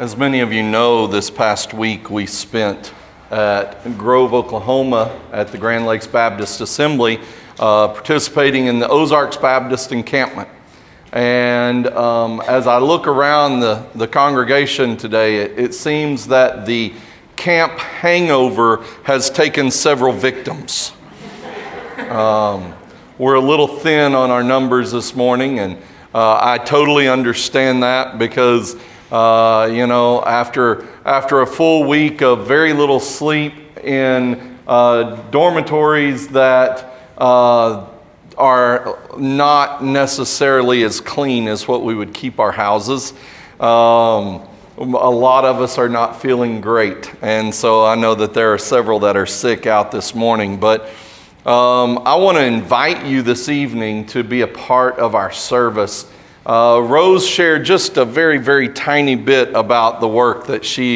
As many of you know, this past week we spent at Grove, Oklahoma at the Grand Lakes Baptist Assembly participating in the Ozarks Baptist encampment. And as I look around the congregation today, it seems that the camp hangover has taken several victims. We're a little thin on our numbers this morning, and I totally understand that because after a full week of very little sleep in dormitories that are not necessarily as clean as what we would keep our houses, a lot of us are not feeling great. And so I know that there are several that are sick out this morning, but I want to invite you this evening to be a part of our service. Rose shared just a very, very tiny bit about the work that she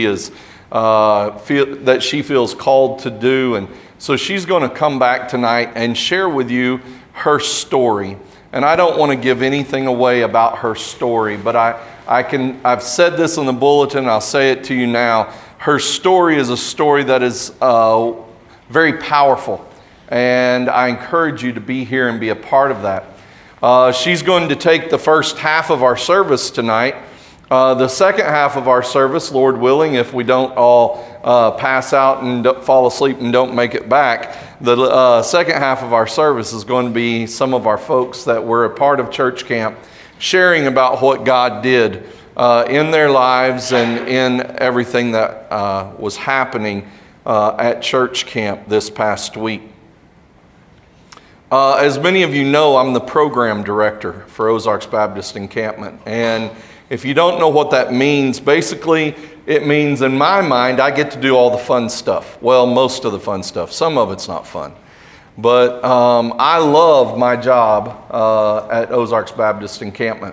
feels called to do, and so she's going to come back tonight and share with you her story. And I don't want to give anything away about her story, but I've said this in the bulletin. I'll say it to you now. Her story is a story that is very powerful, and I encourage you to be here and be a part of that. She's going to take the first half of our service tonight. The second half of our service, Lord willing, if we don't all pass out and fall asleep and don't make it back, the second half of our service is going to be some of our folks that were a part of church camp sharing about what God did in their lives and in everything that was happening at church camp this past week. As many of you know, I'm the program director for Ozarks Baptist Encampment. And if you don't know what that means, basically it means in my mind I get to do all the fun stuff. Well, most of the fun stuff. Some of it's not fun. But I love my job at Ozarks Baptist Encampment.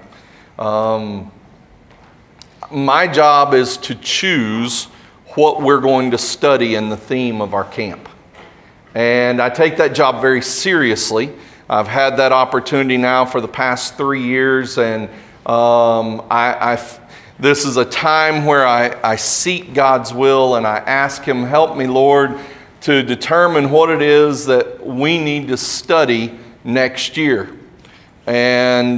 My job is to choose what we're going to study in the theme of our camp. And I take that job very seriously. I've had that opportunity now for the past 3 years, and this is a time where I seek God's will and I ask Him, help me, Lord, to determine what it is that we need to study next year. And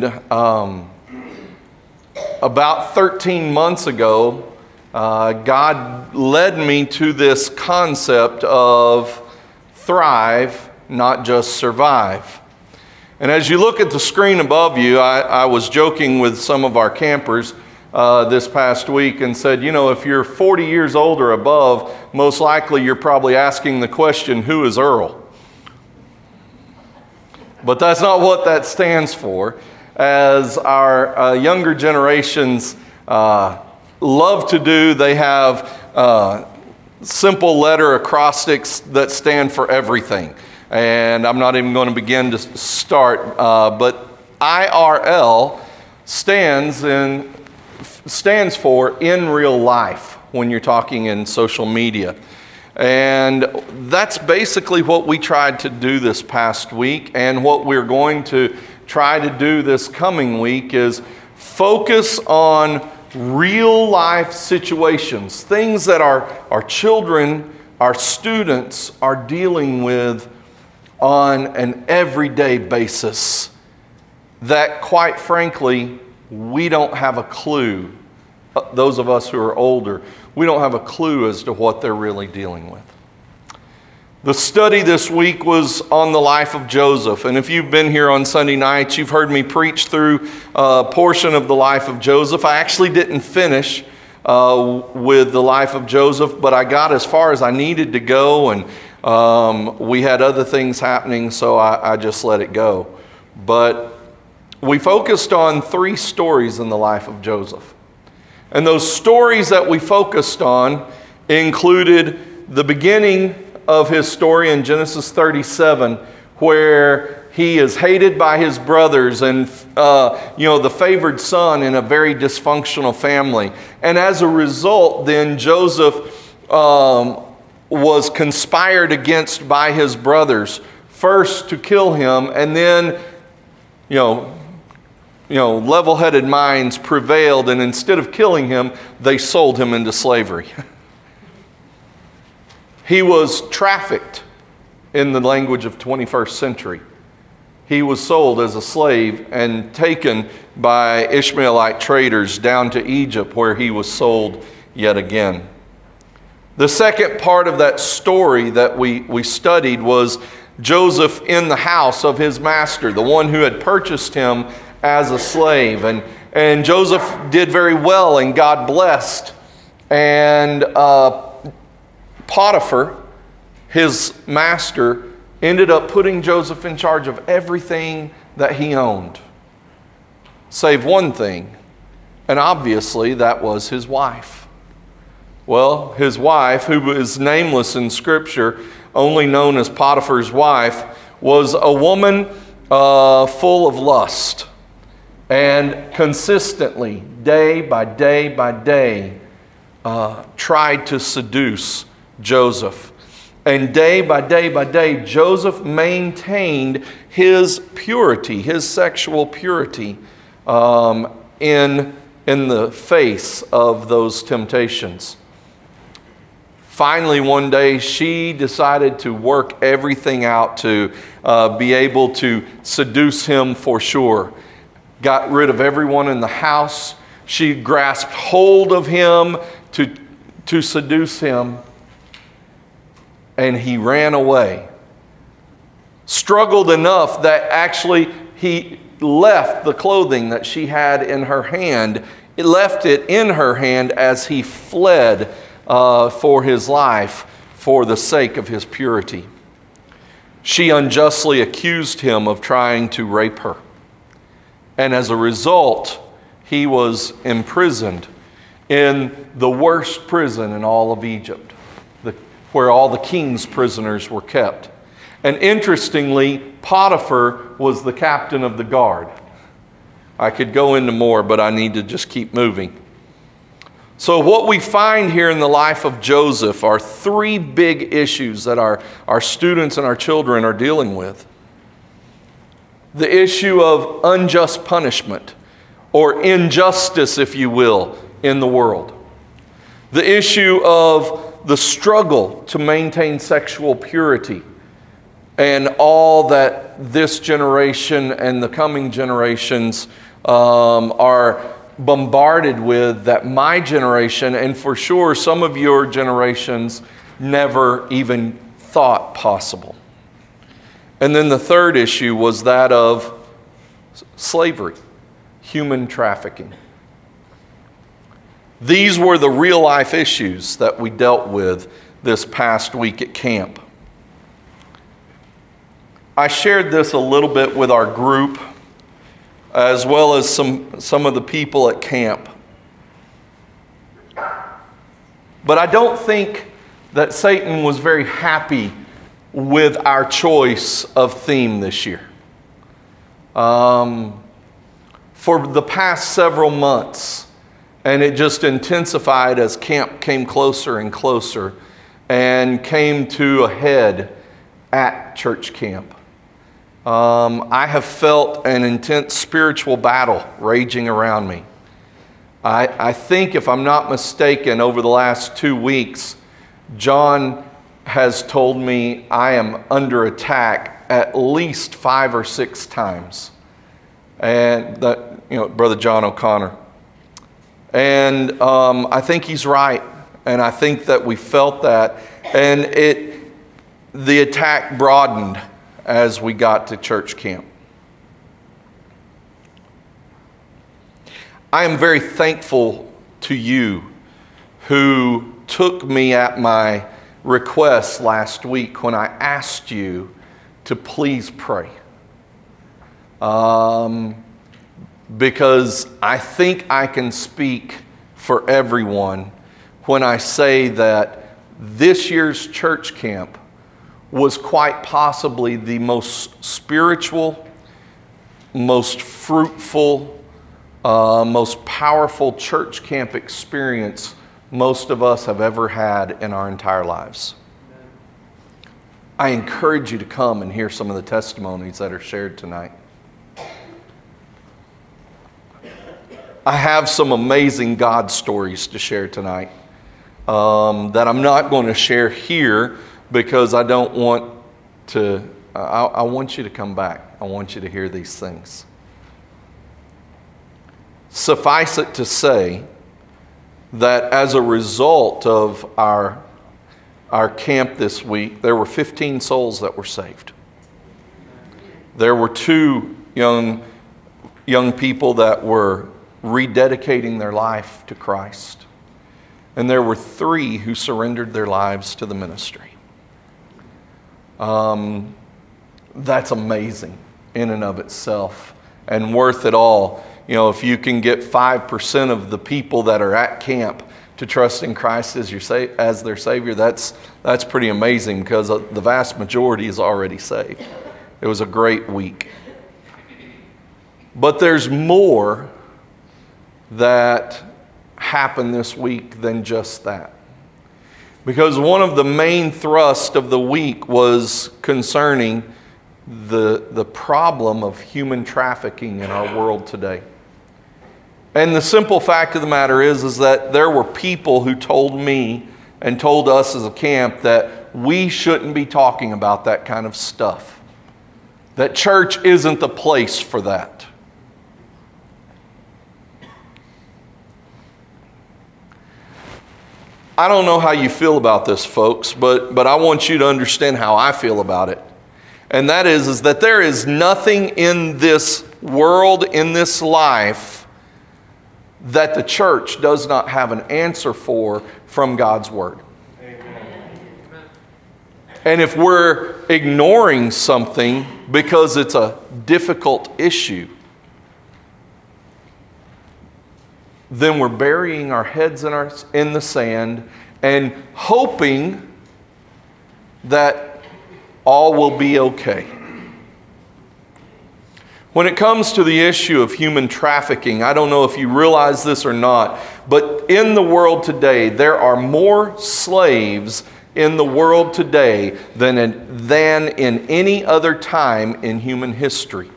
about 13 months ago, God led me to this concept of thrive, not just survive. And as you look at the screen above you, I was joking with some of our campers this past week and said, if you're 40 years old or above, most likely you're probably asking the question, who is Earl? But that's not what that stands for. As our younger generations love to do, they have simple letter acrostics that stand for everything. And I'm not even going to begin to start, but IRL stands for in real life when you're talking in social media. And that's basically what we tried to do this past week, and what we're going to try to do this coming week is focus on real life situations, things that our children, our students are dealing with on an everyday basis that, quite frankly, we don't have a clue. Those of us who are older, we don't have a clue as to what they're really dealing with. The study this week was on the life of Joseph. And if you've been here on Sunday nights, you've heard me preach through a portion of the life of Joseph. I actually didn't finish with the life of Joseph, but I got as far as I needed to go, and we had other things happening, so I just let it go. But we focused on 3 stories in the life of Joseph. And those stories that we focused on included the beginning of his story in Genesis 37, where he is hated by his brothers and, the favored son in a very dysfunctional family. And as a result, then Joseph was conspired against by his brothers, first to kill him, and then, level-headed minds prevailed, and instead of killing him, they sold him into slavery. He was trafficked in the language of 21st century. He was sold as a slave and taken by Ishmaelite traders down to Egypt, where he was sold yet again. The second part of that story that we studied was Joseph in the house of his master, the one who had purchased him as a slave. And Joseph did very well, and God blessed. And Potiphar, his master, ended up putting Joseph in charge of everything that he owned, save one thing, and obviously that was his wife. Well, his wife, who is nameless in Scripture, only known as Potiphar's wife, was a woman full of lust, and consistently, day by day by day, tried to seduce Joseph. And day by day by day, Joseph maintained his purity, his sexual purity, in the face of those temptations. Finally, one day, she decided to work everything out to be able to seduce him for sure. Got rid of everyone in the house. She grasped hold of him to seduce him. And he ran away. Struggled enough that actually he left the clothing that she had in her hand. He left it in her hand as he fled for his life for the sake of his purity. She unjustly accused him of trying to rape her. And as a result, he was imprisoned in the worst prison in all of Egypt, where all the king's prisoners were kept. And interestingly, Potiphar was the captain of the guard. I could go into more, but I need to just keep moving. So what we find here in the life of Joseph are three big issues that our students and our children are dealing with. The issue of unjust punishment, or injustice, if you will, in the world. The issue of the struggle to maintain sexual purity, and all that this generation and the coming generations are bombarded with, that my generation, and for sure some of your generations, never even thought possible. And then the third issue was that of slavery, human trafficking. These were the real life issues that we dealt with this past week at camp. I shared this a little bit with our group, as well as some of the people at camp. But I don't think that Satan was very happy with our choice of theme this year. For the past several months, and it just intensified as camp came closer and closer and came to a head at church camp. I have felt an intense spiritual battle raging around me. I think, if I'm not mistaken, over the last 2 weeks, John has told me I am under attack at least 5 or 6 times. And that, Brother John O'Connor. And I think he's right. And I think that we felt that. And the attack broadened as we got to church camp. I am very thankful to you who took me at my request last week when I asked you to please pray. Because I think I can speak for everyone when I say that this year's church camp was quite possibly the most spiritual, most fruitful, most powerful church camp experience most of us have ever had in our entire lives. I encourage you to come and hear some of the testimonies that are shared tonight. I have some amazing God stories to share tonight that I'm not going to share here because I don't want to. I want you to come back. I want you to hear these things. Suffice it to say that as a result of our camp this week, there were 15 souls that were saved. There were 2 young people that were rededicating their life to Christ. And there were 3 who surrendered their lives to the ministry. That's amazing in and of itself and worth it all. You know, if you can get 5% of the people that are at camp to trust in Christ as their Savior, that's pretty amazing because the vast majority is already saved. It was a great week. But there's more that happened this week than just that. Because one of the main thrusts of the week was concerning the problem of human trafficking in our world today. And the simple fact of the matter is that there were people who told me and told us as a camp that we shouldn't be talking about that kind of stuff. That church isn't the place for that. I don't know how you feel about this, folks, but I want you to understand how I feel about it. And that is that there is nothing in this world, in this life, that the church does not have an answer for from God's Word. Amen. And if we're ignoring something because it's a difficult issue, then we're burying our heads in the sand and hoping that all will be okay. When it comes to the issue of human trafficking, I don't know if you realize this or not, but in the world today, there are more slaves in the world today than in any other time in human history.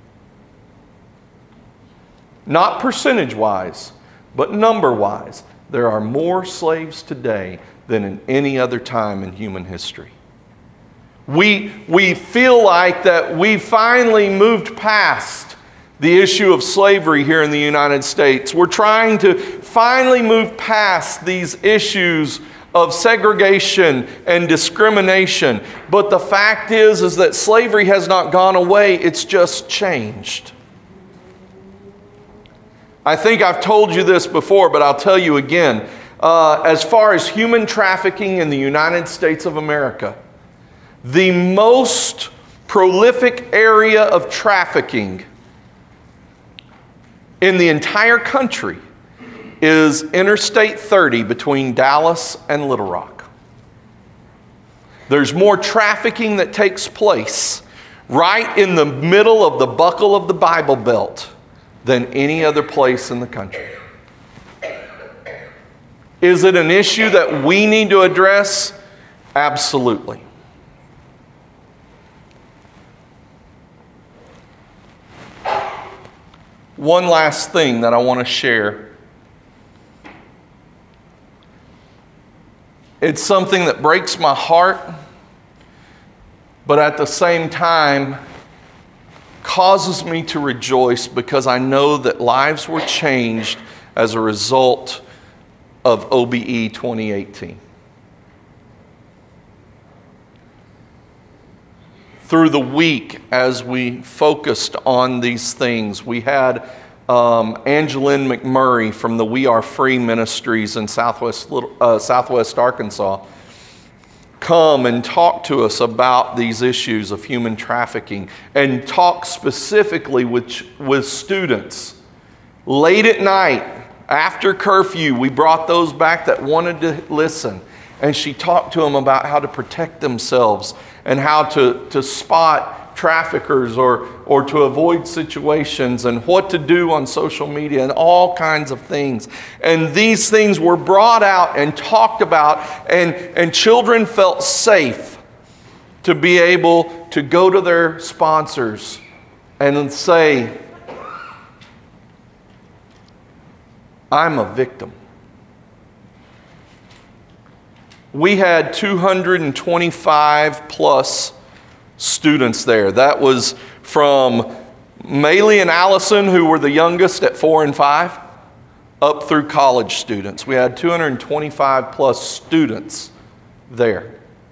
Not percentage-wise, but number-wise, there are more slaves today than in any other time in human history. We feel like that we finally moved past the issue of slavery here in the United States. We're trying to finally move past these issues of segregation and discrimination. But the fact is that slavery has not gone away, it's just changed. I think I've told you this before, but I'll tell you again. As far as human trafficking in the United States of America, the most prolific area of trafficking in the entire country is Interstate 30 between Dallas and Little Rock. There's more trafficking that takes place right in the middle of the buckle of the Bible Belt than any other place in the country. Is it an issue that we need to address? Absolutely. One last thing that I want to share. It's something that breaks my heart, but at the same time causes me to rejoice because I know that lives were changed as a result of OBE 2018. Through the week, as we focused on these things, we had Angeline McMurray from the We Are Free Ministries in Southwest Arkansas come and talk to us about these issues of human trafficking and talk specifically with students. Late at night, after curfew, we brought those back that wanted to listen. And she talked to them about how to protect themselves and how to spot traffickers or to avoid situations and what to do on social media and all kinds of things. And these things were brought out and talked about, and children felt safe to be able to go to their sponsors and say, I'm a victim. We had 225 plus students there. That was from Maylee and Allison, who were the youngest at 4 and 5, up through college students. We had 225 plus students there.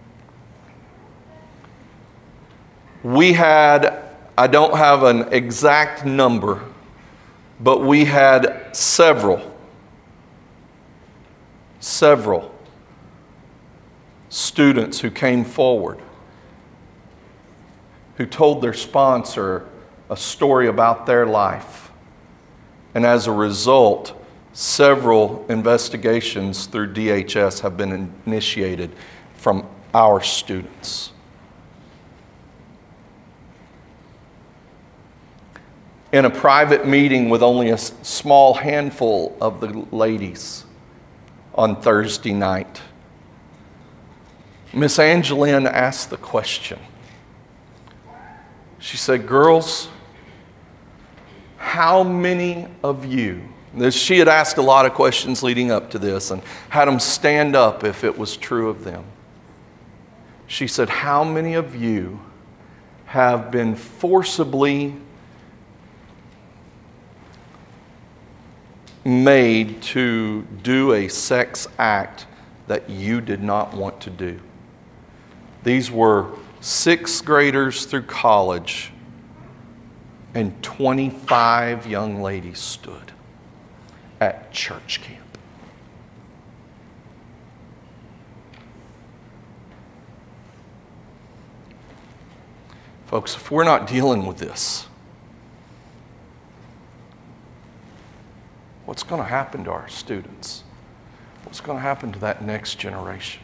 We had, I don't have an exact number, but we had several students who came forward, who told their sponsor a story about their life. And as a result, several investigations through DHS have been initiated from our students. In a private meeting with only a small handful of the ladies on Thursday night, Miss Angeline asked the question. She said, "Girls, how many of you," she had asked a lot of questions leading up to this and had them stand up if it was true of them. She said, "How many of you have been forcibly made to do a sex act that you did not want to do?" These were 6th graders through college, and 25 young ladies stood at church camp. Folks, if we're not dealing with this, what's going to happen to our students? What's going to happen to that next generation?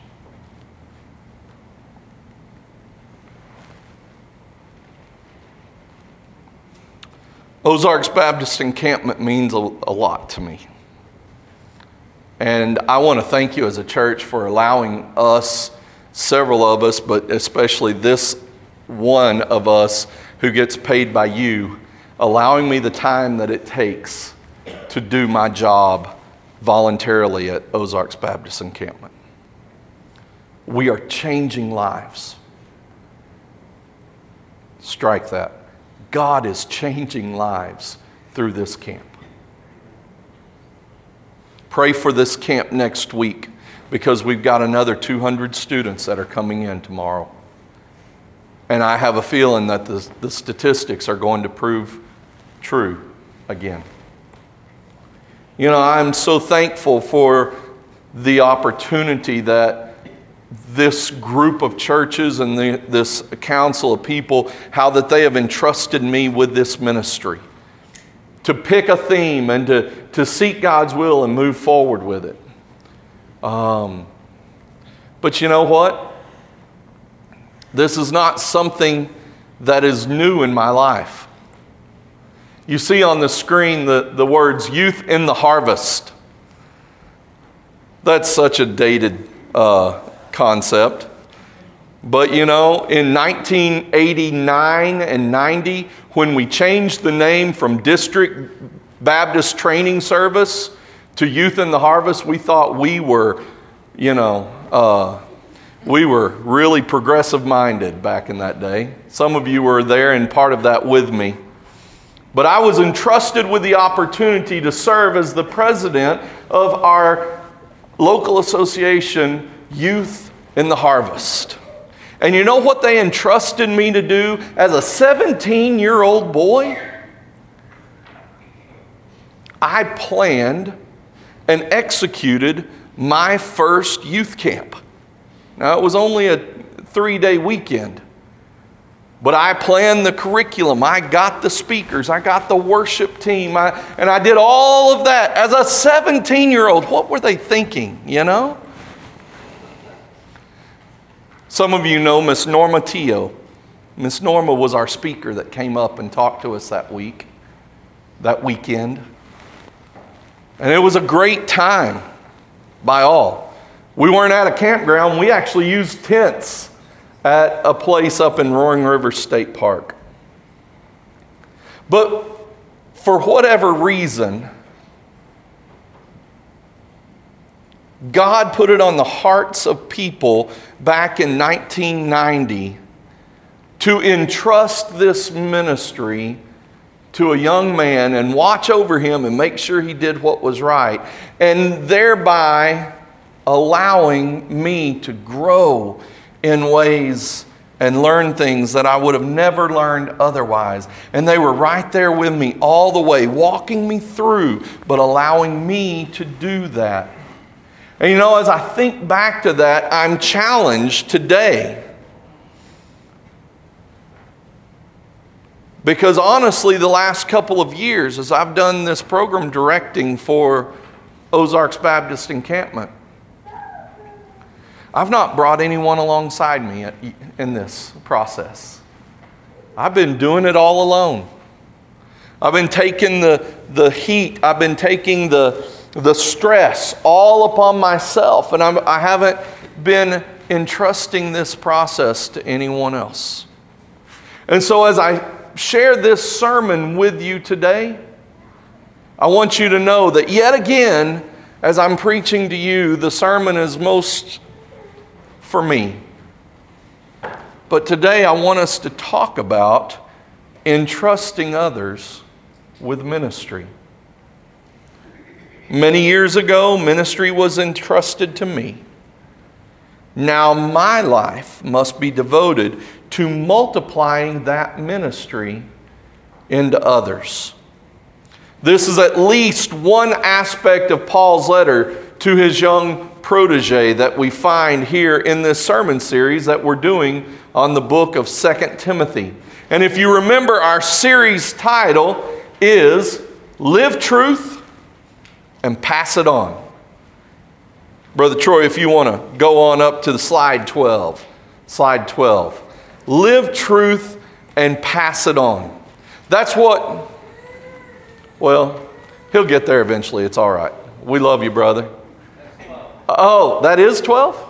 Ozarks Baptist Encampment means a lot to me. And I want to thank you as a church for allowing us, several of us, but especially this one of us who gets paid by you, allowing me the time that it takes to do my job voluntarily at Ozarks Baptist Encampment. We are changing lives. Strike that. God is changing lives through this camp. Pray for this camp next week because we've got another 200 students that are coming in tomorrow. And I have a feeling that the statistics are going to prove true again. You know, I'm so thankful for the opportunity that this group of churches and this council of people, how that they have entrusted me with this ministry to pick a theme and to seek God's will and move forward with it. But you know what? This is not something that is new in my life. You see on the screen the words "Youth in the Harvest." That's such a dated concept. But you know, in 1989 and 90, when we changed the name from District Baptist Training Service to Youth in the Harvest, we thought we were, we were really progressive minded back in that day. Some of you were there and part of that with me. But I was entrusted with the opportunity to serve as the president of our local association, Youth in the Harvest. And you know what they entrusted me to do as a 17-year-old boy? I planned and executed my first youth camp. Now, it was only a 3-day weekend, but I planned the curriculum. I got the speakers. I got the worship team. And I did all of that as a 17-year-old. What were they thinking, you know? Some of you know Miss Norma Teo. Miss Norma was our speaker that came up and talked to us that weekend. And it was a great time by all. We weren't at a campground. We actually used tents at a place up in Roaring River State Park. But for whatever reason, God put it on the hearts of people back in 1990 to entrust this ministry to a young man and watch over him and make sure he did what was right, and thereby allowing me to grow in ways and learn things that I would have never learned otherwise. And they were right there with me all the way, walking me through, but allowing me to do that. And as I think back to that, I'm challenged today. Because honestly, the last couple of years, as I've done this program directing for Ozarks Baptist Encampment, I've not brought anyone alongside me in this process. I've been doing it all alone. I've been taking the heat. I've been taking the stress all upon myself. And I haven't been entrusting this process to anyone else. And so as I share this sermon with you today, I want you to know that yet again, as I'm preaching to you, the sermon is most for me. But today I want us to talk about entrusting others with ministry. Many years ago, ministry was entrusted to me. Now my life must be devoted to multiplying that ministry into others. This is at least one aspect of Paul's letter to his young protege that we find here in this sermon series that we're doing on the book of 2 Timothy. And if you remember, our series title is Live Truth and Pass It On. Brother Troy, if you want to go on up to the slide 12. Slide 12. Live truth and pass it on. That's what, well, he'll get there eventually. It's all right. We love you, brother. Oh, that is 12?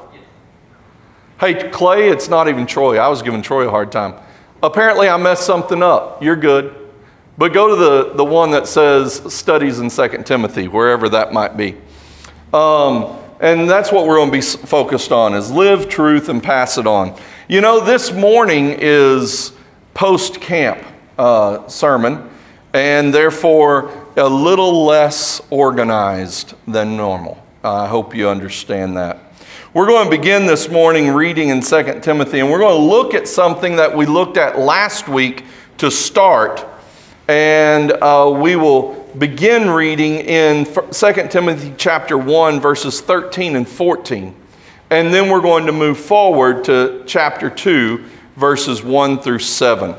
Hey, Clay, it's not even Troy. I was giving Troy a hard time. Apparently, I messed something up. You're good. But go to the one that says studies in 2 Timothy, wherever that might be. And that's what we're going to be focused on, is live truth and pass it on. This morning is post-camp sermon, and therefore a little less organized than normal. I hope you understand that. We're going to begin this morning reading in 2 Timothy, and we're going to look at something that we looked at last week to start. And we will begin reading in 2 Timothy chapter 1, verses 13 and 14. And then we're going to move forward to chapter 2, verses 1 through 7.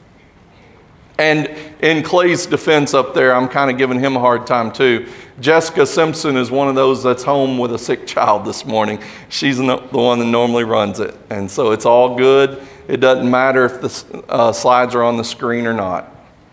And in Clay's defense up there, I'm kind of giving him a hard time too. Jessica Simpson is one of those that's home with a sick child this morning. She's the one that normally runs it. And so it's all good. It doesn't matter if the slides are on the screen or not.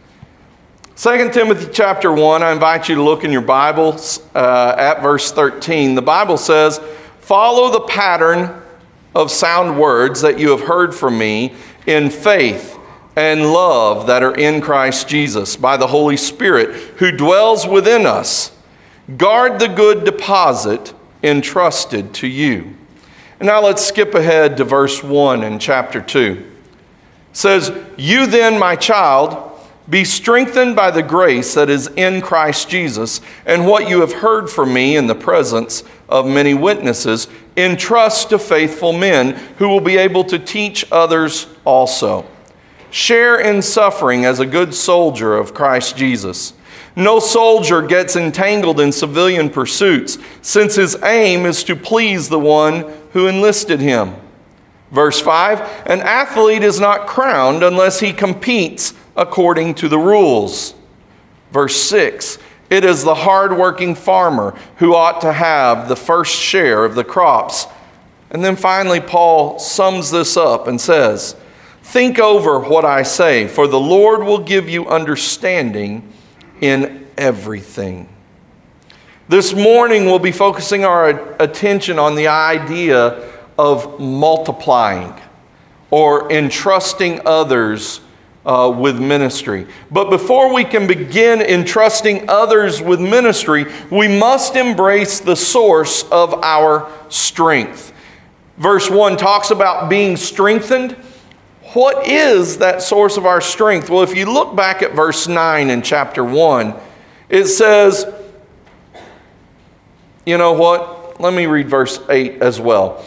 2 Timothy chapter 1, I invite you to look in your Bibles at verse 13. The Bible says, "Follow the pattern of sound words that you have heard from me in faith and love that are in Christ Jesus by the Holy Spirit who dwells within us. Guard the good deposit entrusted to you." And now let's skip ahead to verse 1 in chapter 2. It says, "You then, my child, be strengthened by the grace that is in Christ Jesus, and what you have heard from me in the presence of many witnesses, entrust to faithful men who will be able to teach others also. Share in suffering as a good soldier of Christ Jesus. No soldier gets entangled in civilian pursuits, since his aim is to please the one who enlisted him." Verse 5, "An athlete is not crowned unless he competes according to the rules." Verse 6, "It is the hard-working farmer who ought to have the first share of the crops." And then finally, Paul sums this up and says, "Think over what I say, for the Lord will give you understanding in everything." This morning, we'll be focusing our attention on the idea of multiplying or entrusting others with ministry. But before we can begin entrusting others with ministry, we must embrace the source of our strength. Verse 1 talks about being strengthened. What is that source of our strength? Well, if you look back at verse 9 in chapter 1, it says, you know what? Let me read verse 8 as well.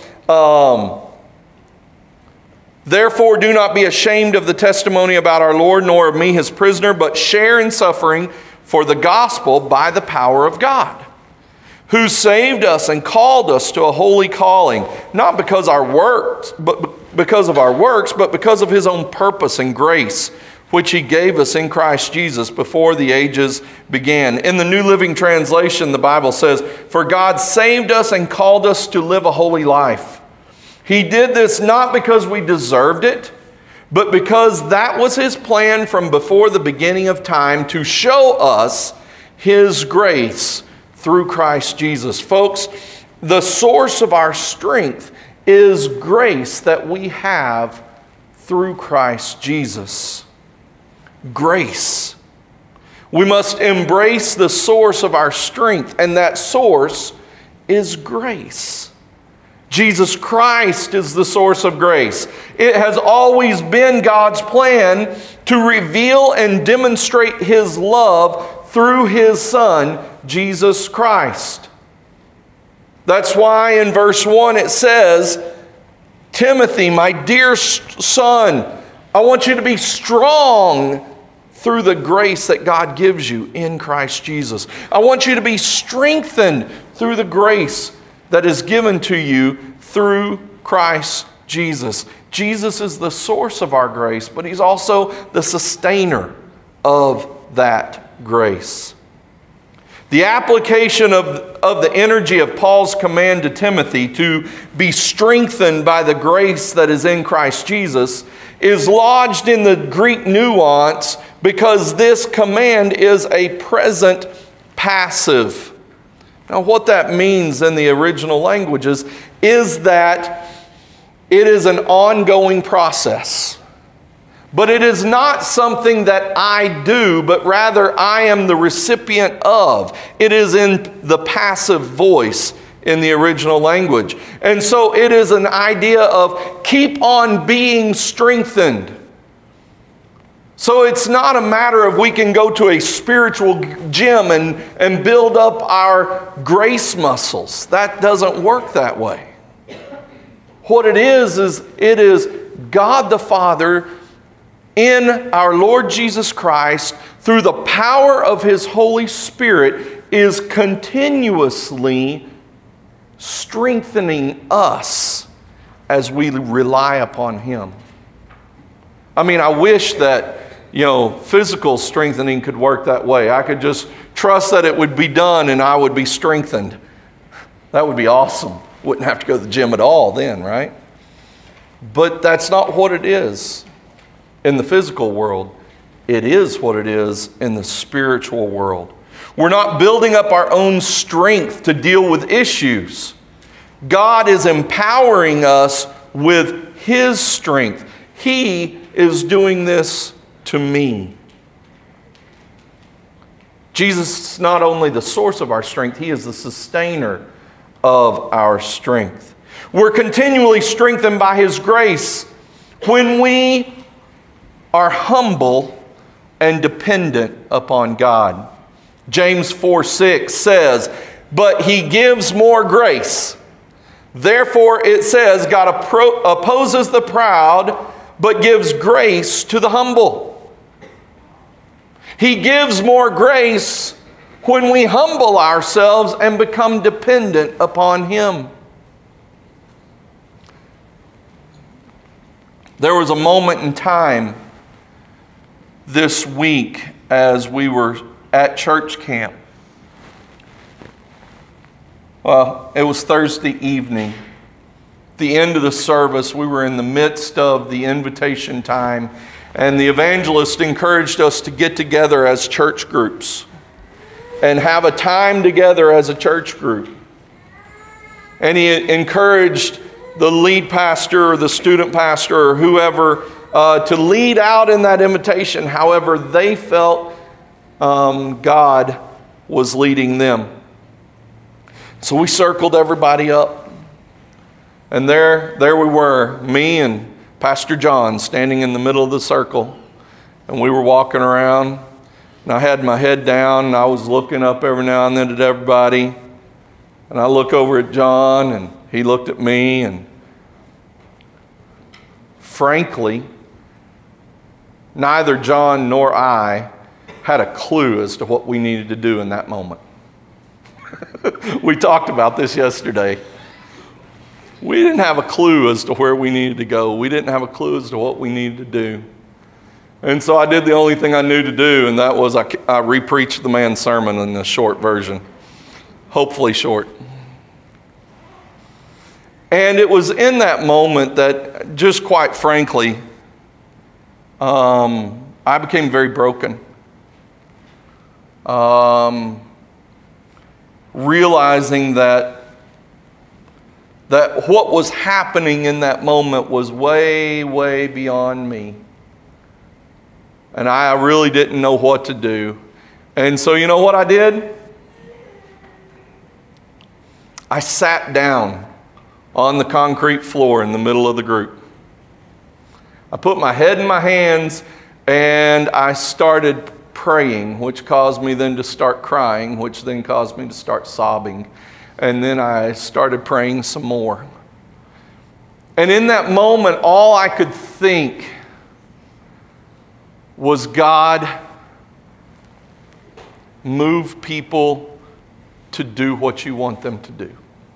Therefore, do not be ashamed of the testimony about our Lord, nor of me, his prisoner, but share in suffering for the gospel by the power of God, who saved us and called us to a holy calling, not because because of our works, but because of his own purpose and grace, which he gave us in Christ Jesus before the ages began. In the New Living Translation, the Bible says, "For God saved us and called us to live a holy life. He did this not because we deserved it, but because that was his plan from before the beginning of time, to show us his grace through Christ Jesus." Folks, the source of our strength is grace that we have through Christ Jesus. Grace. We must embrace the source of our strength, and that source is grace. Jesus Christ is the source of grace. It has always been God's plan to reveal and demonstrate his love through his Son, Jesus Christ. That's why in verse 1 it says, "Timothy, my dear son, I want you to be strong through the grace that God gives you in Christ Jesus. I want you to be strengthened through the grace that is given to you through Christ Jesus." Jesus is the source of our grace, but he's also the sustainer of that grace. The application of the energy of Paul's command to Timothy to be strengthened by the grace that is in Christ Jesus is lodged in the Greek nuance, because this command is a present passive. Now, what that means in the original languages is that it is an ongoing process. But it is not something that I do, but rather I am the recipient of. It is in the passive voice in the original language. And so it is an idea of keep on being strengthened. So it's not a matter of we can go to a spiritual gym and build up our grace muscles. That doesn't work that way. What it is it is God the Father in our Lord Jesus Christ, through the power of his Holy Spirit, is continuously strengthening us as we rely upon him. I mean, I wish that, physical strengthening could work that way. I could just trust that it would be done and I would be strengthened. That would be awesome. Wouldn't have to go to the gym at all then, right? But that's not what it is in the physical world. It is what it is in the spiritual world. We're not building up our own strength to deal with issues. God is empowering us with his strength. He is doing this to me. Jesus is not only the source of our strength, he is the sustainer of our strength. We're continually strengthened by his grace when we are humble and dependent upon God. James 4:6 says, "But he gives more grace. Therefore," it says, "God opposes the proud, but gives grace to the humble." He gives more grace when we humble ourselves and become dependent upon him. There was a moment in time this week as we were at church camp. Well, it was Thursday evening. The end of the service, we were in the midst of the invitation time, and the evangelist encouraged us to get together as church groups and have a time together as a church group. And he encouraged the lead pastor or the student pastor or whoever to lead out in that invitation. However, they felt God was leading them. So we circled everybody up. And there we were, me and Pastor John standing in the middle of the circle. And we were walking around. And I had my head down and I was looking up every now and then at everybody. And I look over at John and he looked at me, and frankly, neither John nor I had a clue as to what we needed to do in that moment. We talked about this yesterday. We didn't have a clue as to where we needed to go. We didn't have a clue as to what we needed to do. And so I did the only thing I knew to do, and that was I re-preached the man's sermon in the short version. Hopefully short. And it was in that moment that, just quite frankly, I became very broken. Realizing that what was happening in that moment was way, way beyond me. And I really didn't know what to do. And so you know what I did? I sat down on the concrete floor in the middle of the group. I put my head in my hands and I started praying, which caused me then to start crying, which then caused me to start sobbing. And then I started praying some more. And in that moment, all I could think was, God, move people to do what you want them to do.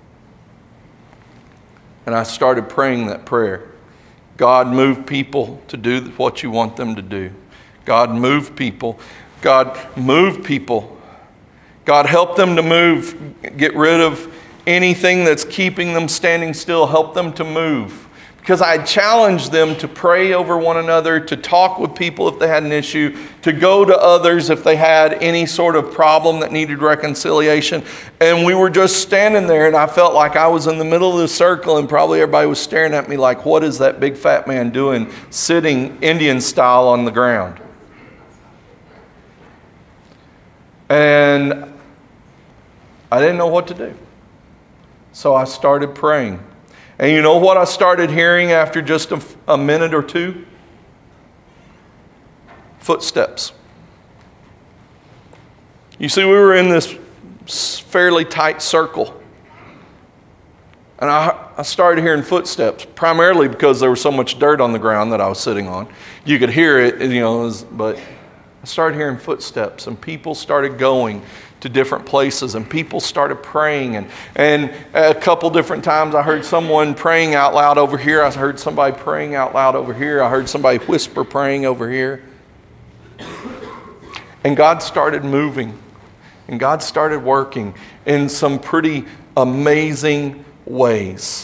And I started praying that prayer. God, move people to do what you want them to do. God, move people. God, move people. God, help them to move. Get rid of anything that's keeping them standing still. Help them to move. Because I challenged them to pray over one another, to talk with people if they had an issue, to go to others if they had any sort of problem that needed reconciliation. And we were just standing there, and I felt like I was in the middle of the circle, and probably everybody was staring at me like, what is that big fat man doing, sitting Indian style on the ground? And I didn't know what to do. So I started praying. And you know what I started hearing after just a minute or two? Footsteps. You see, we were in this fairly tight circle. And I started hearing footsteps, primarily because there was so much dirt on the ground that I was sitting on. You could hear it, but I started hearing footsteps, and people started going to different places, and people started praying, and a couple different times I heard someone praying out loud over here. I heard somebody praying out loud over here. I heard somebody whisper praying over here. And God started moving, and God started working in some pretty amazing ways.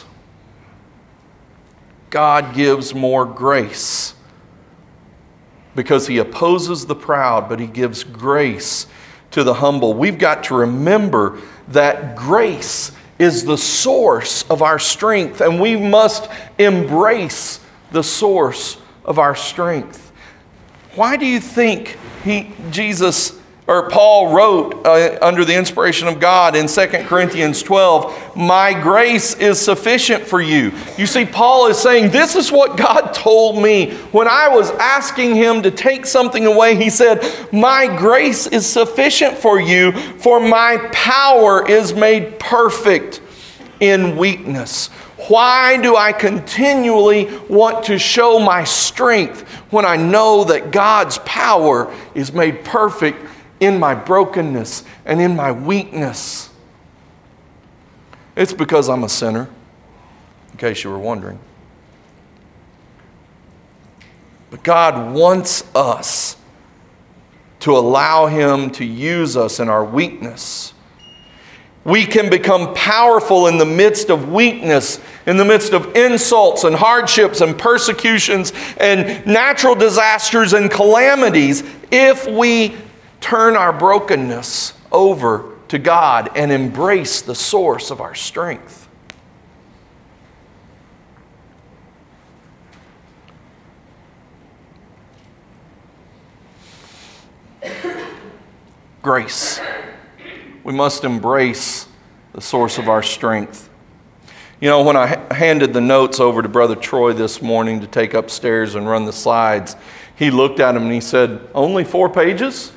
God gives more grace because He opposes the proud, but He gives grace to the humble. We've got to remember that grace is the source of our strength, and we must embrace the source of our strength. Why do you think Paul wrote under the inspiration of God in 2 Corinthians 12, my grace is sufficient for you? You see, Paul is saying, this is what God told me. When I was asking Him to take something away, He said, my grace is sufficient for you, for my power is made perfect in weakness. Why do I continually want to show my strength when I know that God's power is made perfect in my brokenness and in my weakness? It's because I'm a sinner, in case you were wondering. But God wants us to allow Him to use us in our weakness. We can become powerful in the midst of weakness, in the midst of insults and hardships and persecutions and natural disasters and calamities if we turn our brokenness over to God and embrace the source of our strength. grace. We must embrace the source of our strength. You know, when I handed the notes over to Brother Troy this morning to take upstairs and run the slides, he looked at them and he said, "Only 4 pages?"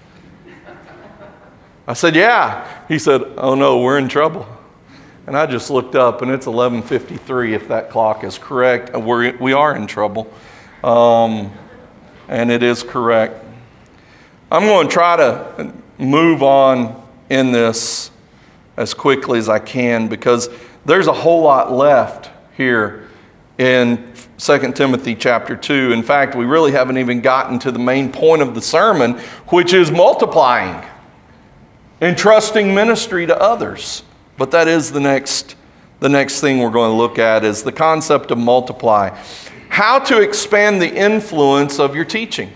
I said, "Yeah." He said, "Oh no, we're in trouble." And I just looked up and it's 11:53 if that clock is correct. We are in trouble. And it is correct. I'm going to try to move on in this as quickly as I can because there's a whole lot left here in 2 Timothy chapter 2. In fact, we really haven't even gotten to the main point of the sermon, which is multiplying, entrusting ministry to others. But that is the next thing we're going to look at is the concept of multiply. How to expand the influence of your teaching.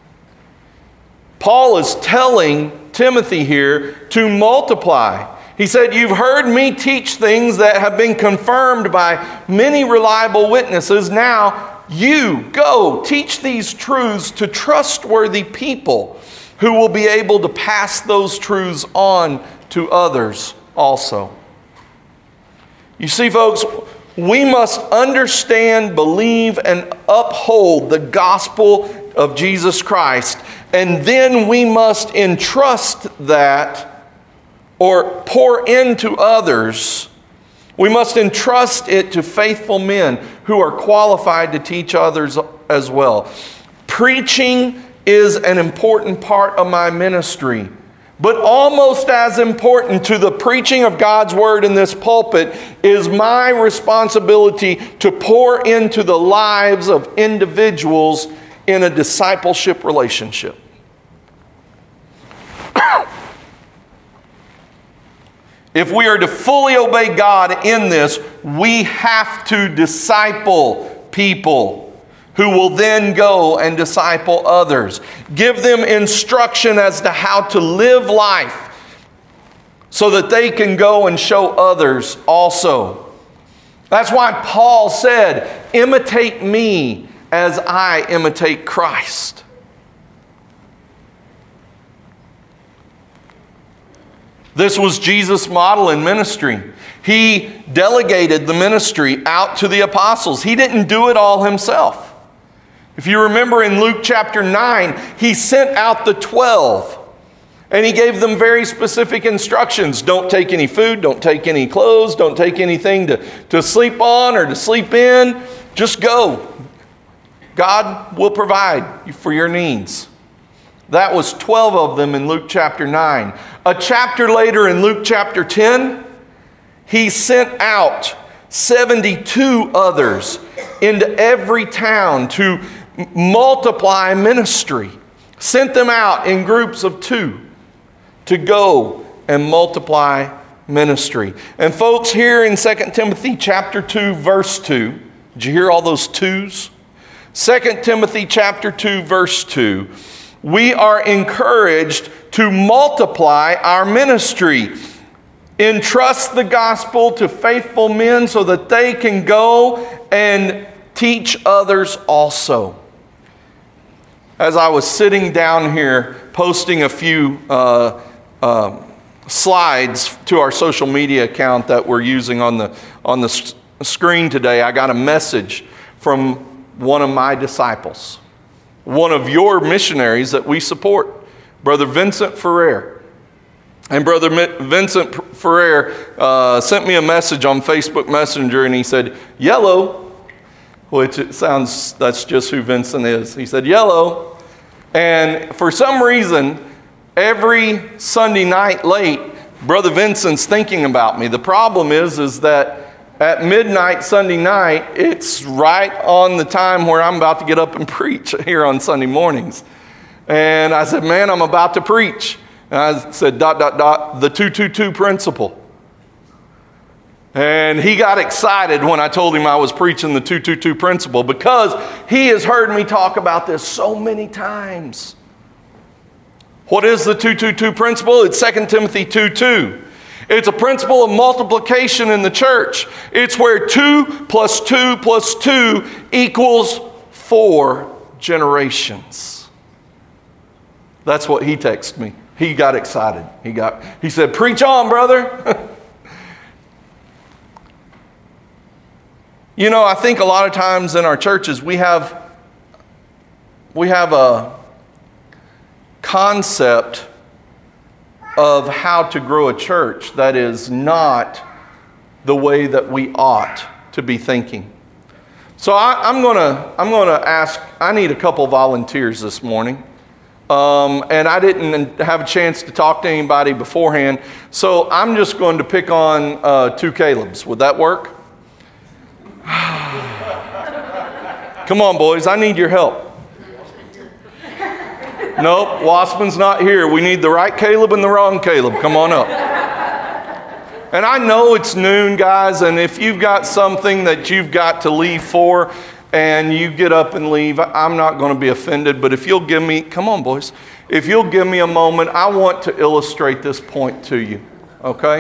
Paul is telling Timothy here to multiply. He said, "You've heard me teach things that have been confirmed by many reliable witnesses. Now you go teach these truths to trustworthy people who will be able to pass those truths on to others also." You see, folks, we must understand, believe, and uphold the gospel of Jesus Christ. And then we must entrust that or pour into others. We must entrust it to faithful men who are qualified to teach others as well. Preaching is an important part of my ministry. But almost as important to the preaching of God's Word in this pulpit is my responsibility to pour into the lives of individuals in a discipleship relationship. If we are to fully obey God in this, we have to disciple people who will then go and disciple others. Give them instruction as to how to live life so that they can go and show others also. That's why Paul said, "Imitate me as I imitate Christ." This was Jesus' model in ministry. He delegated the ministry out to the apostles. He didn't do it all himself. If you remember in Luke chapter 9, he sent out the 12. And he gave them very specific instructions. Don't take any food, don't take any clothes, don't take anything to sleep on or to sleep in. Just go. God will provide for your needs. That was 12 of them in Luke chapter 9. A chapter later in Luke chapter 10, he sent out 72 others into every town to multiply ministry. Sent them out in groups of 2 to go and multiply ministry. And folks, here in 2 Timothy chapter 2, verse 2, did you hear all those twos? 2 Timothy chapter 2, verse 2, we are encouraged to multiply our ministry. Entrust the gospel to faithful men so that they can go and teach others also. As I was sitting down here posting a few slides to our social media account that we're using on the screen today, I got a message from one of my disciples, one of your missionaries that we support, Brother Vincent Ferrer. And Brother Vincent Ferrer sent me a message on Facebook Messenger, and he said, "Yellow," which it sounds, that's just who Vincent is. He said, "Yellow." And for some reason, every Sunday night late, Brother Vincent's thinking about me. The problem is that at midnight Sunday night, it's right on the time where I'm about to get up and preach here on Sunday mornings. And I said, "Man, I'm about to preach." And I said, ... the 222 principle. And he got excited when I told him I was preaching the 222 principle because he has heard me talk about this so many times. What is the 222 principle? It's 2 Timothy 2:2. It's a principle of multiplication in the church. It's where 2 plus 2 plus 2 equals 4 generations. That's what he texted me He got excited. He said, "Preach on, brother." You know, I think a lot of times in our churches we have a concept of how to grow a church that is not the way that we ought to be thinking. So I'm gonna ask. I need a couple volunteers this morning, and I didn't have a chance to talk to anybody beforehand. So I'm just going to pick on 2 Calebs. Would that work? Come on, boys. I need your help. Nope, Wassman's not here. We need the right Caleb and the wrong Caleb. Come on up. And I know it's noon, guys, and if you've got something that you've got to leave for and you get up and leave, I'm not going to be offended, but if you'll give me, come on, boys, if you'll give me a moment, I want to illustrate this point to you, okay?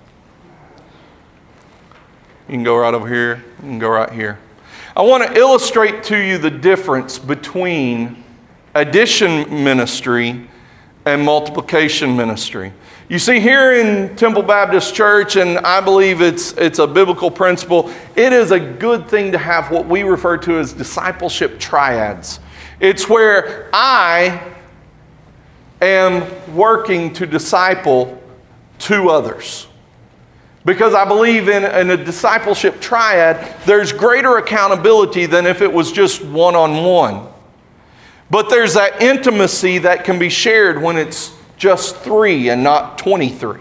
You can go right over here. You can go right here. I want to illustrate to you the difference between addition ministry and multiplication ministry. You see, here in Temple Baptist Church, and I believe it's a biblical principle, it is a good thing to have what we refer to as discipleship triads. It's where I am working to disciple 2 others. Because I believe in a discipleship triad, there's greater accountability than if it was just one-on-one. But there's that intimacy that can be shared when it's just 3 and not 23.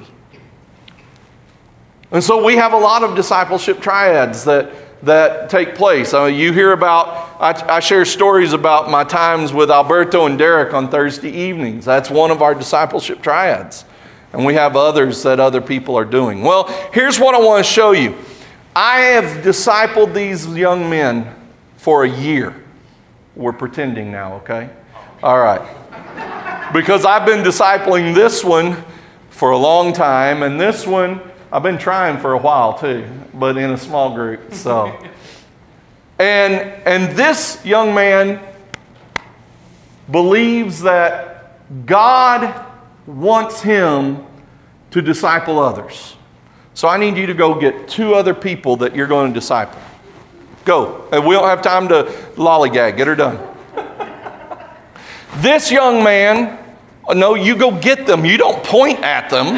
And so we have a lot of discipleship triads that take place. You hear about, I share stories about my times with Alberto and Derek on Thursday evenings. That's one of our discipleship triads. And we have others that other people are doing. Well, here's what I want to show you. I have discipled these young men for a year. We're pretending now, okay? All right. Because I've been discipling this one for a long time, and this one I've been trying for a while too, but in a small group. So, and this young man believes that God wants him to disciple others. So I need you to go get 2 other people that you're going to disciple. Go. And we don't have time to lollygag. Get her done. This young man, no, you go get them. You don't point at them.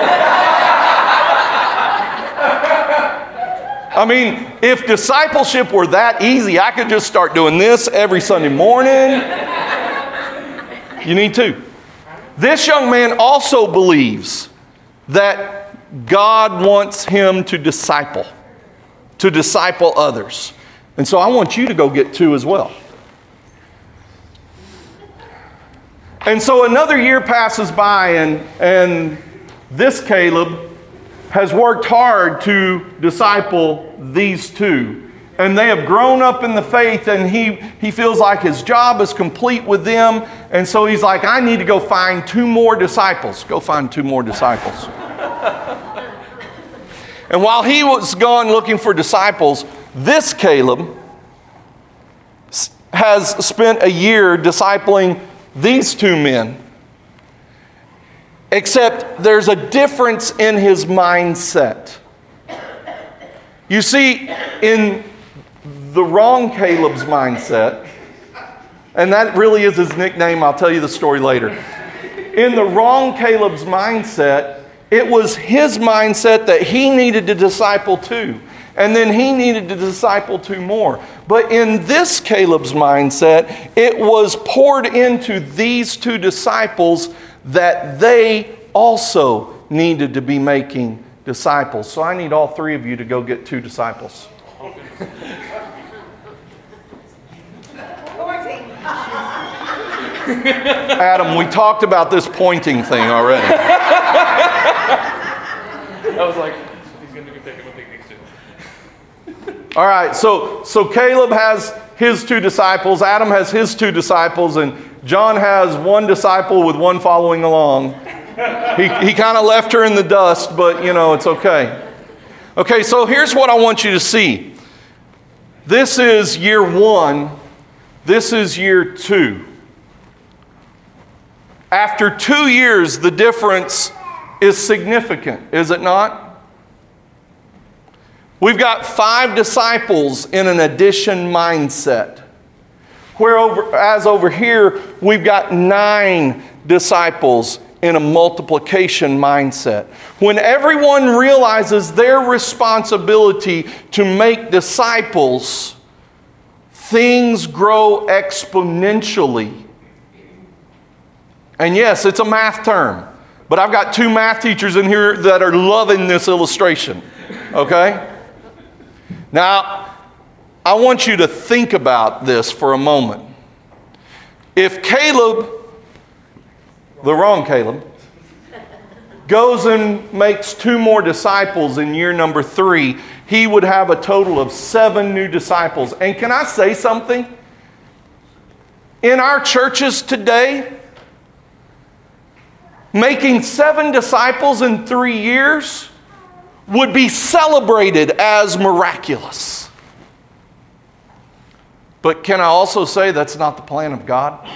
I mean, if discipleship were that easy, I could just start doing this every Sunday morning. You need 2. This young man also believes that God wants him to disciple others. And so I want you to go get 2 as well. And so another year passes by, and this Caleb has worked hard to disciple these 2. And they have grown up in the faith, and he feels like his job is complete with them. And so he's like, I need to go find 2 more disciples. Go find 2 more disciples. And while he was gone looking for disciples, this Caleb has spent a year discipling these 2 men. Except there's a difference in his mindset. You see, in the wrong Caleb's mindset, and that really is his nickname, I'll tell you the story later. In the wrong Caleb's mindset, it was his mindset that he needed to disciple 2. And then he needed to disciple 2 more. But in this Caleb's mindset, it was poured into these 2 disciples that they also needed to be making disciples. So I need all 3 of you to go get 2 disciples. Adam, we talked about this pointing thing already. I was like, he's going to take him a picnic soon. All right, so Caleb has his 2 disciples, Adam has his 2 disciples, and John has 1 disciple with 1 following along. He kind of left her in the dust, but it's okay. Okay, so here's what I want you to see. This is year 1. This is year 2. After 2 years, the difference is significant, is it not? We've got 5 disciples in an addition mindset. Whereas over here, we've got 9 disciples in a multiplication mindset. When everyone realizes their responsibility to make disciples, things grow exponentially. And yes, it's a math term, but I've got 2 math teachers in here that are loving this illustration, okay? Now, I want you to think about this for a moment. If Caleb, the wrong Caleb, goes and makes 2 more disciples in year number 3, he would have a total of 7 new disciples. And can I say something? In our churches today, making 7 disciples in 3 years would be celebrated as miraculous. But can I also say that's not the plan of God?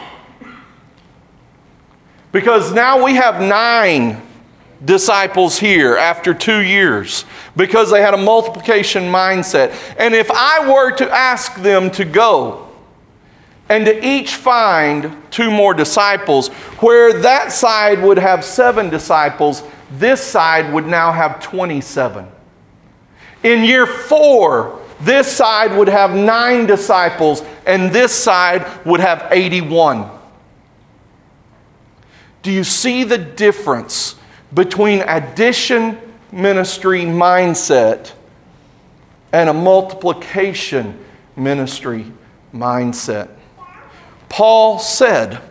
Because now we have 9 disciples here after 2 years because they had a multiplication mindset. And if I were to ask them to go and to each find 2 more disciples, where that side would have 7 disciples, this side would now have 27. In year 4, this side would have 9 disciples, and this side would have 81. Do you see the difference between addition ministry mindset and a multiplication ministry mindset? Paul said,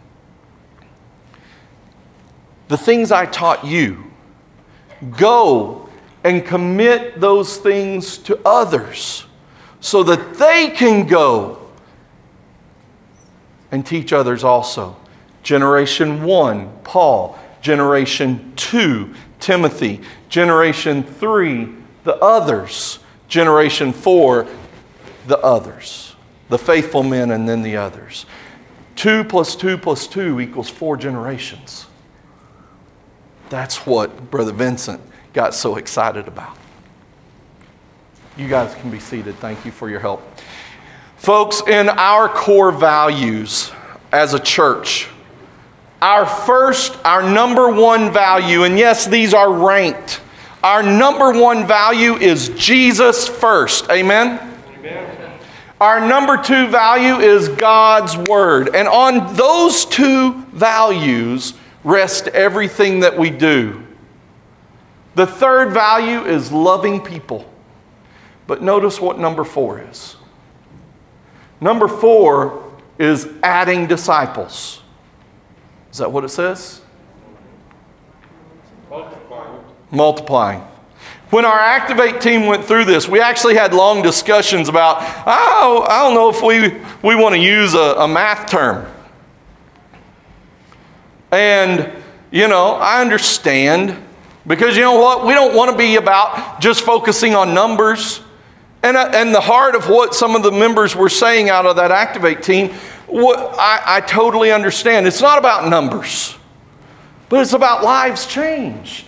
the things I taught you, go and commit those things to others so that they can go and teach others also. Generation 1, Paul. Generation 2, Timothy. Generation 3, the others. Generation 4, the others. The faithful men and then the others. 2 plus 2 plus 2 equals 4 generations. That's what Brother Vincent got so excited about. You guys can be seated. Thank you for your help. Folks, in our core values as a church, our number 1 value, and yes, these are ranked. Our number 1 value is Jesus first. Amen? Amen. Our number 2 value is God's Word. And on those 2 values rest everything that we do. The third value is loving people. But notice what number 4 is. Number 4 is adding disciples. Is that what it says? Multiplying. When our Activate team went through this, we actually had long discussions about, I don't know if we want to use a math term. And, I understand. Because you know what? We don't want to be about just focusing on numbers. And the heart of what some of the members were saying out of that Activate team, I totally understand. It's not about numbers, but it's about lives changed.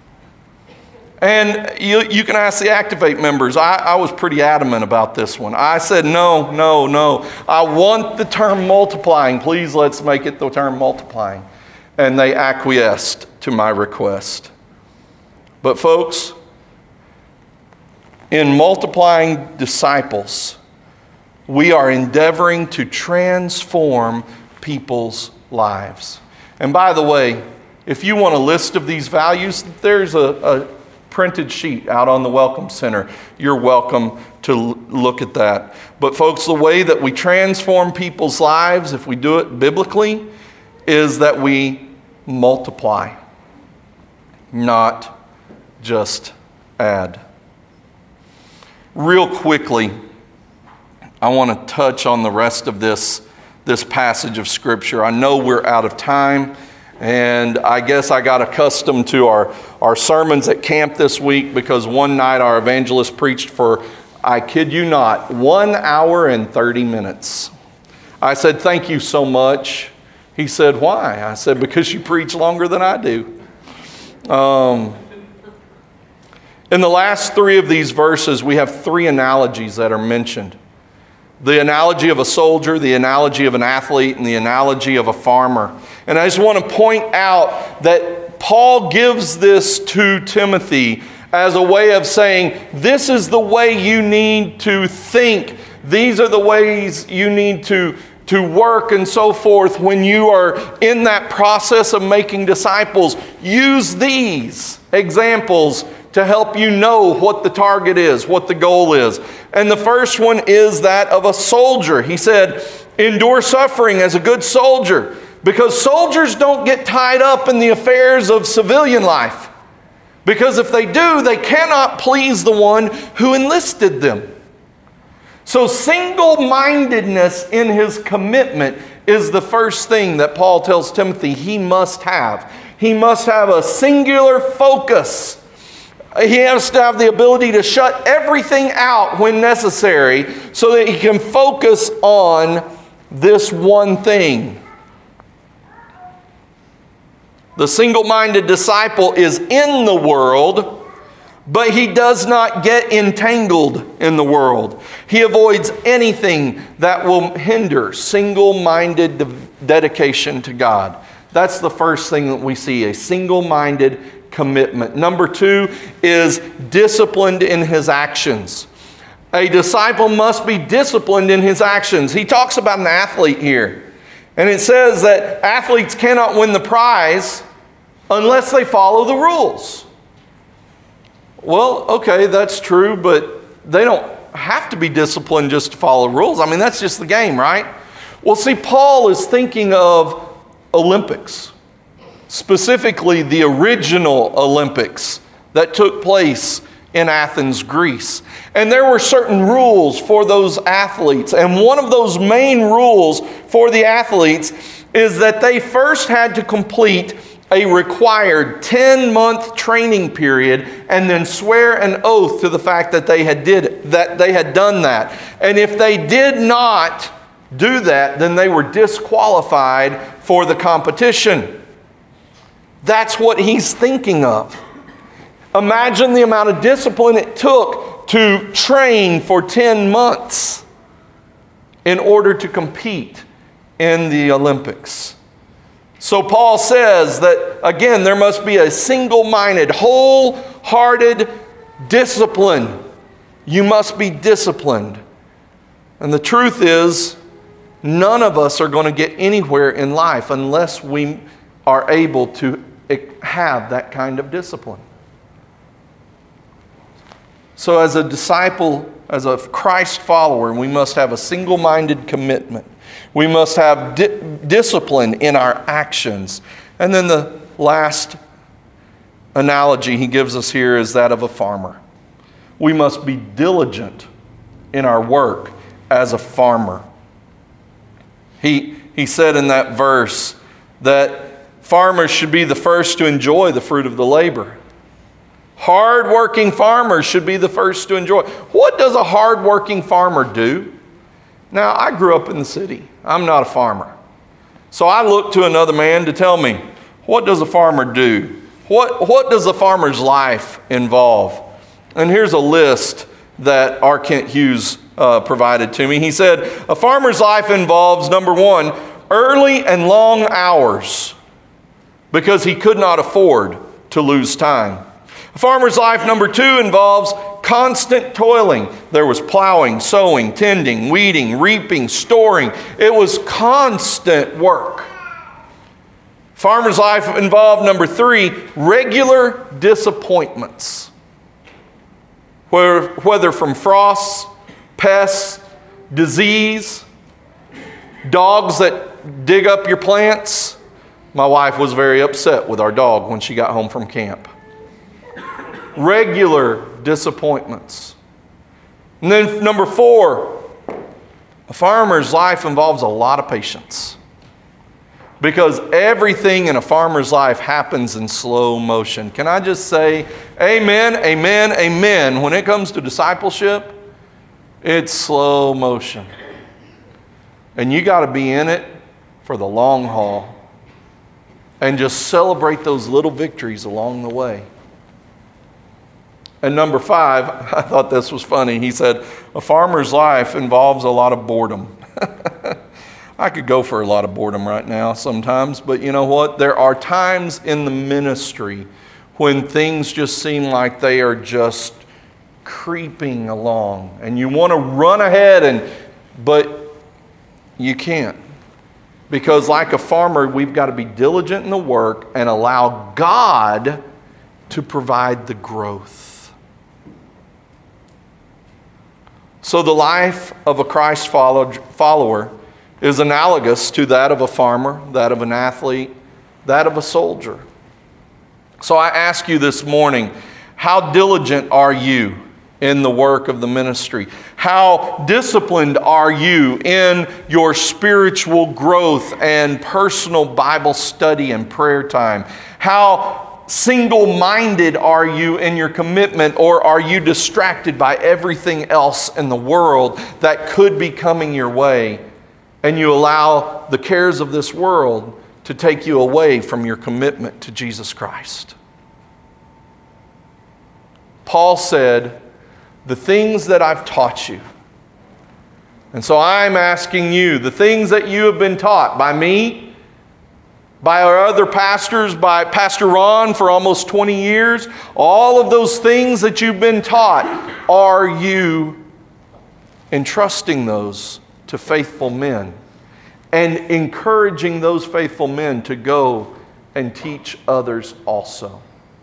And you can ask the Activate members. I was pretty adamant about this one. I said, no. I want the term multiplying. Please, let's make it the term multiplying. And they acquiesced to my request. But folks, in multiplying disciples, we are endeavoring to transform people's lives. And by the way, if you want a list of these values, there's a printed sheet out on the Welcome Center. You're welcome to look at that. But folks, the way that we transform people's lives, if we do it biblically, is that we multiply, not just add. Real quickly, I want to touch on the rest of this passage of Scripture. I know we're out of time, and I guess I got accustomed to our sermons at camp this week because one night our evangelist preached for, I kid you not, 1 hour and 30 minutes. I said, thank you so much He said, why? I said, because you preach longer than I do. In the last 3 of these verses, we have 3 analogies that are mentioned. The analogy of a soldier, the analogy of an athlete, and the analogy of a farmer. And I just want to point out that Paul gives this to Timothy as a way of saying, this is the way you need to think. These are the ways you need to work and so forth when you are in that process of making disciples. Use these examples to help you know what the target is, what the goal is. And the first one is that of a soldier. He said, endure suffering as a good soldier, because soldiers don't get tied up in the affairs of civilian life. Because if they do, they cannot please the one who enlisted them. So single-mindedness in his commitment is the first thing that Paul tells Timothy he must have. He must have a singular focus. He has to have the ability to shut everything out when necessary so that he can focus on this one thing. The single-minded disciple is in the world, but he does not get entangled in the world. He avoids anything that will hinder single-minded dedication to God. That's the first thing that we see, a single-minded commitment. Number 2 is disciplined in his actions. A disciple must be disciplined in his actions. He talks about an athlete here. And it says that athletes cannot win the prize unless they follow the rules. Well, okay, that's true, but they don't have to be disciplined just to follow rules. I mean, that's just the game, right? Well, see, Paul is thinking of Olympics, specifically the original Olympics that took place in Athens, Greece. And there were certain rules for those athletes. And one of those main rules for the athletes is that they first had to complete a required 10-month training period and then swear an oath to the fact that they had done that. And if they did not do that, then they were disqualified for the competition. That's what he's thinking of. Imagine the amount of discipline it took to train for 10 months in order to compete in the Olympics. So Paul says that, again, there must be a single-minded, wholehearted discipline. You must be disciplined. And the truth is, none of us are going to get anywhere in life unless we are able to have that kind of discipline. So as a disciple, as a Christ follower, we must have a single-minded commitment. We must have discipline in our actions. And then the last analogy he gives us here is that of a farmer. We must be diligent in our work as a farmer. He said in that verse that farmers should be the first to enjoy the fruit of the labor. Hard-working farmers should be the first to enjoy. What does a hard-working farmer do? Now, I grew up in the city. I'm not a farmer. So I look to another man to tell me, what does a farmer do? What does a farmer's life involve? And here's a list that R. Kent Hughes provided to me. He said, a farmer's life involves, number 1, early and long hours, because he could not afford to lose time. A farmer's life, number 2, involves constant toiling. There was plowing, sowing, tending, weeding, reaping, storing. It was constant work. Farmer's life involved, number 3, regular disappointments. Whether from frosts, pests, disease, dogs that dig up your plants. My wife was very upset with our dog when she got home from camp. Regular disappointments. And then number 4, a farmer's life involves a lot of patience. Because everything in a farmer's life happens in slow motion. Can I just say, amen, amen, amen. When it comes to discipleship, it's slow motion. And you got to be in it for the long haul and just celebrate those little victories along the way. And number 5, I thought this was funny. He said, a farmer's life involves a lot of boredom. I could go for a lot of boredom right now sometimes, but you know what? There are times in the ministry when things just seem like they are just creeping along and you want to run ahead, but you can't. Because like a farmer, we've got to be diligent in the work and allow God to provide the growth. So the life of a Christ follower is analogous to that of a farmer, that of an athlete, that of a soldier. So I ask you this morning, how diligent are you in the work of the ministry? How disciplined are you in your spiritual growth and personal Bible study and prayer time? How single-minded are you in your commitment, or are you distracted by everything else in the world that could be coming your way, and you allow the cares of this world to take you away from your commitment to Jesus Christ? Paul said, the things that I've taught you. And so I'm asking you, the things that you have been taught by me, by our other pastors, by Pastor Ron for almost 20 years, all of those things that you've been taught, are you entrusting those to faithful men and encouraging those faithful men to go and teach others also?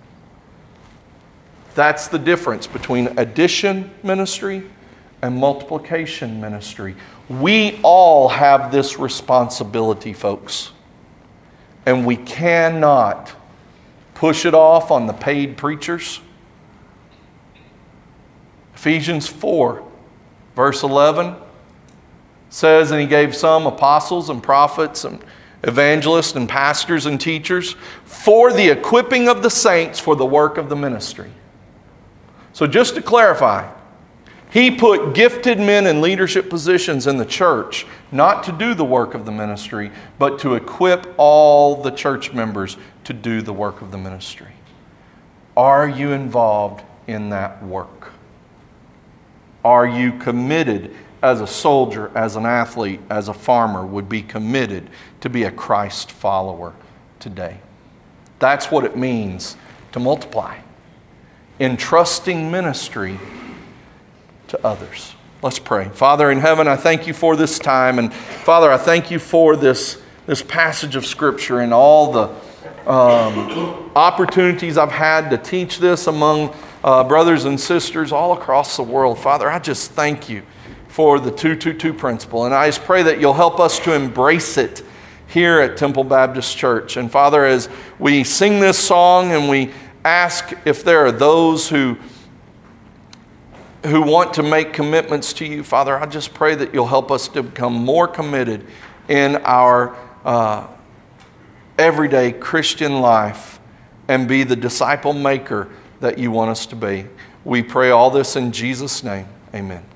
That's the difference between addition ministry and multiplication ministry. We all have this responsibility, folks. And we cannot push it off on the paid preachers. Ephesians 4, verse 11 says, and he gave some apostles and prophets and evangelists and pastors and teachers for the equipping of the saints for the work of the ministry. So just to clarify, he put gifted men in leadership positions in the church, not to do the work of the ministry, but to equip all the church members to do the work of the ministry. Are you involved in that work? Are you committed as a soldier, as an athlete, as a farmer would be committed to be a Christ follower today? That's what it means to multiply. Entrusting ministry to others. Let's pray. Father in heaven, I thank you for this time. And Father, I thank you for this passage of Scripture and all the opportunities I've had to teach this among brothers and sisters all across the world. Father, I just thank you for the 2-2-2 principle. And I just pray that you'll help us to embrace it here at Temple Baptist Church. And Father, as we sing this song and we ask if there are those who want to make commitments to you, Father, I just pray that you'll help us to become more committed in our everyday Christian life and be the disciple maker that you want us to be. We pray all this in Jesus' name. Amen.